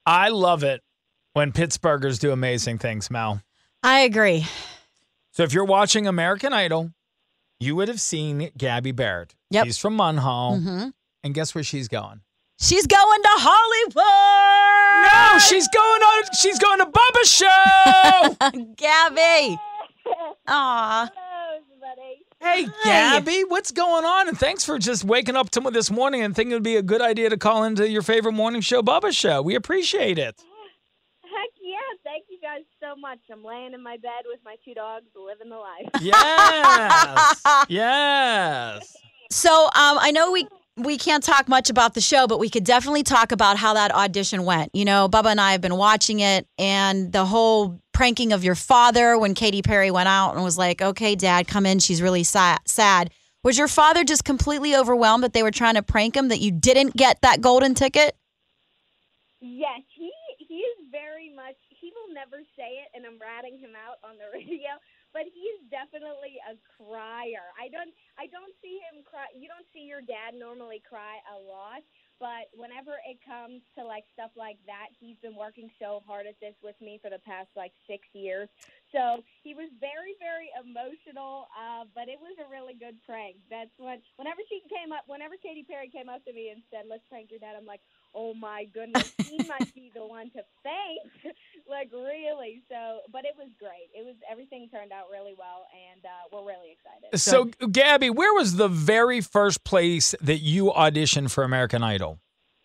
I love it when Pittsburghers do amazing things, Mel. I agree. So if you're watching American Idol, you would have seen Gabby Barrett. Yep. She's from Munhall. Mm-hmm. And guess where she's going? She's going to Hollywood. No, she's going to Bubba's show. Gabby. Aw. Hey, Gabby, what's going on? And thanks for just waking up this morning and thinking it would be a good idea to call into your favorite morning show, Bubba's Show. We appreciate it. Heck yeah. Thank you guys so much. I'm laying in my bed with my 2 dogs, living the life. Yes. Yes. So I know we can't talk much about the show, but we could definitely talk about how that audition went. You know, Bubba and I have been watching it, and the whole pranking of your father when Katy Perry went out and was like, okay, Dad, come in. She's really sad. Was your father just completely overwhelmed that they were trying to prank him, that you didn't get that golden ticket? Yes, he is very much, he will never say it, and I'm ratting him out on the radio, but he's definitely a crier. I don't see him cry. You don't see your dad normally cry a lot, but whenever it comes to like stuff like that, he's been working so hard at this with me for the past like 6 years. So he was very, very emotional, but it was a really good prank. That's whenever Katy Perry came up to me and said, "Let's prank your dad," I'm like, oh my goodness, he might be the one to thank. Like really. So, but it was great. Everything turned out really well, and we're really excited. So, Gabby, where was the very first place that you auditioned for American Idol?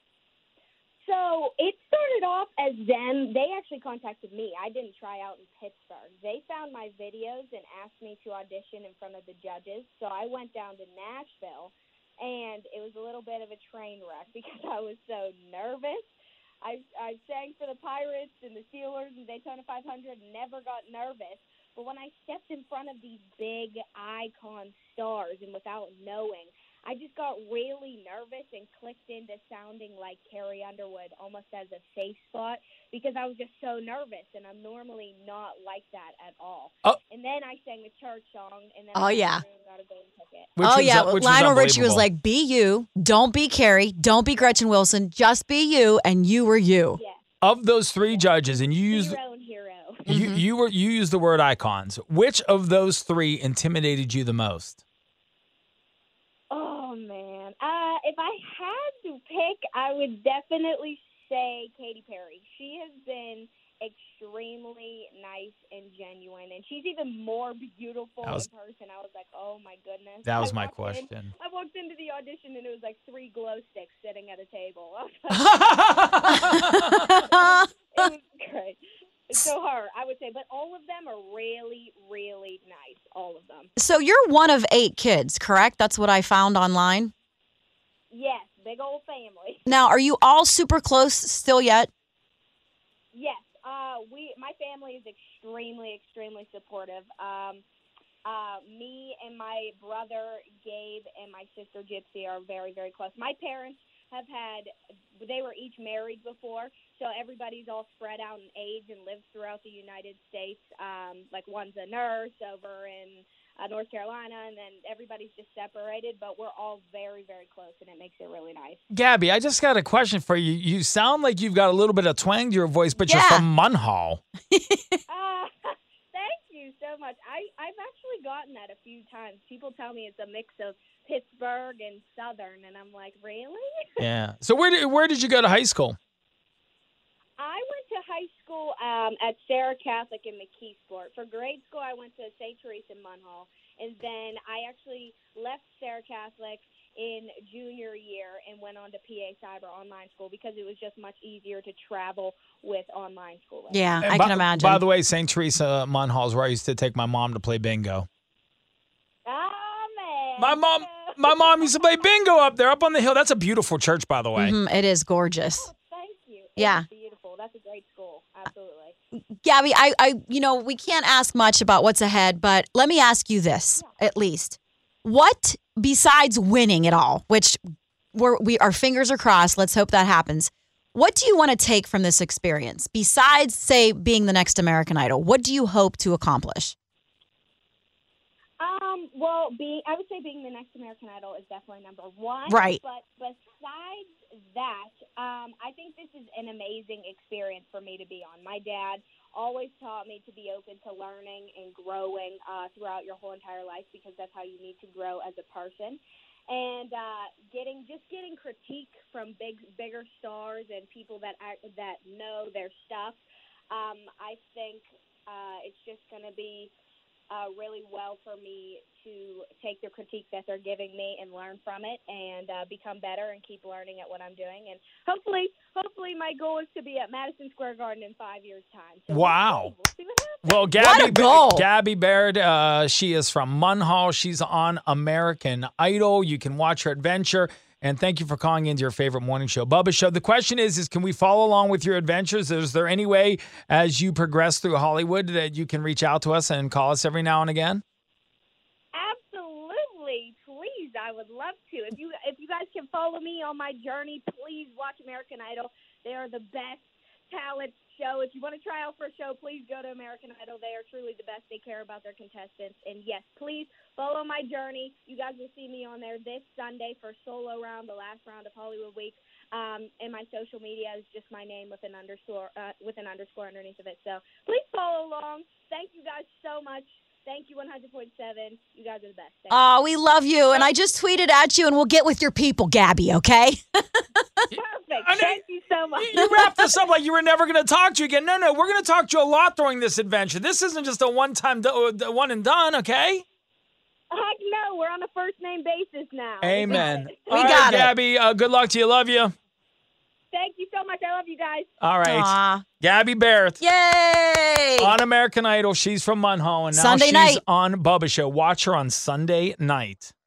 So it started off as them. They actually contacted me. I didn't try out in Pittsburgh. They found my videos and asked me to audition in front of the judges. So I went down to Nashville, and it was a little bit of a train wreck because I was so nervous. I sang for the Pirates and the Steelers and Daytona 500 and never got nervous. But when I stepped in front of these big icon stars and without knowing, I just got really nervous and clicked into sounding like Carrie Underwood almost as a safe spot because I was just so nervous, and I'm normally not like that at all. Oh. And then I sang the church song, and then Oh, yeah. got a golden ticket. Lionel Richie was like, be you, don't be Carrie, don't be Gretchen Wilson, just be you, and you were you. Yeah. Of those 3 judges, and you used Your own hero. you used the word icons. Which of those 3 intimidated you the most? Oh, man. If I had to pick, I would definitely say Katy Perry. She has been extremely nice and genuine, and she's even more beautiful in person. I was like, oh, my goodness. That was my question. I walked into the audition, and it was like 3 glow sticks sitting at a table. It was great. So her, I would say, but all of them are really, really nice, all of them. So you're one of 8 kids, correct? That's what I found online? Yes, big old family. Now, are you all super close still yet? Yes, my family is extremely, extremely supportive. Me and my brother Gabe and my sister Gypsy are very, very close. My parents they were each married before, so everybody's all spread out in age and lives throughout the United States. Like one's a nurse over in North Carolina, and then everybody's just separated, but we're all very, very close, and it makes it really nice. Gabby, I just got a question for you. You sound like you've got a little bit of twang to your voice, but you're from Munhall. Thank you so much. I've actually gotten that a few times. People tell me it's a mix of Pittsburgh and Southern, and I'm like, really? Yeah. So where did you go to high school? I went to high school at Sarah Catholic in McKeesport. For grade school, I went to St. Teresa in Munhall, and then I actually left Sarah Catholic in junior year and went on to PA Cyber online school because it was just much easier to travel with online schooling. Yeah, I can imagine. By the way, St. Teresa Munhall is where I used to take my mom to play bingo. Oh, man. My mom used to play bingo up there, up on the hill. That's a beautiful church, by the way. It is gorgeous. Oh, thank you. Yeah. It's beautiful. That's a great school. Absolutely. Gabby, we can't ask much about what's ahead, but let me ask you this, at least. What, besides winning it all, which our fingers are crossed, let's hope that happens. What do you want to take from this experience? Besides, say, being the next American Idol, what do you hope to accomplish? Well, I would say being the next American Idol is definitely number one. Right. But besides that, I think this is an amazing experience for me to be on. My dad always taught me to be open to learning and growing throughout your whole entire life, because that's how you need to grow as a person. And getting critique from bigger stars and people that know their stuff, I think it's just going to be really well for me to take the critique that they're giving me and learn from it and become better and keep learning at what I'm doing. And hopefully my goal is to be at Madison Square Garden in 5 years' time. So wow. we'll see what happens. Well, Gabby Baird, she is from Munhall. She's on American Idol. You can watch her adventure. And thank you for calling into your favorite morning show, Bubba Show. The question is can we follow along with your adventures? Is there any way as you progress through Hollywood that you can reach out to us and call us every now and again? Absolutely. Please, I would love to. If you guys can follow me on my journey, please watch American Idol. They are the best talent show. If you want to try out for a show, please go to American Idol. They are truly the best. They care about their contestants. And yes, please follow my journey. You guys will see me on there this Sunday for Solo Round, the last round of Hollywood Week. And my social media is just my name with an underscore underneath of it. So please follow along. Thank you guys so much. Thank you, 100.7. You guys are the best. Oh, we love you. And I just tweeted at you, and we'll get with your people, Gabby, okay? Perfect. Thank you so much. You wrapped this up like you were never going to talk to you again. No, we're going to talk to you a lot during this adventure. This isn't just a one-time one and done, okay? Heck no. We're on a first-name basis now. Amen. We got it. Gabby, good luck to you. Love you. Thank you so much. I love you guys. All right. Aww. Gabby Baird. Yay! On American Idol. She's from Munhall. And now Sunday she's night. on Bubba Show. Watch her on Sunday night.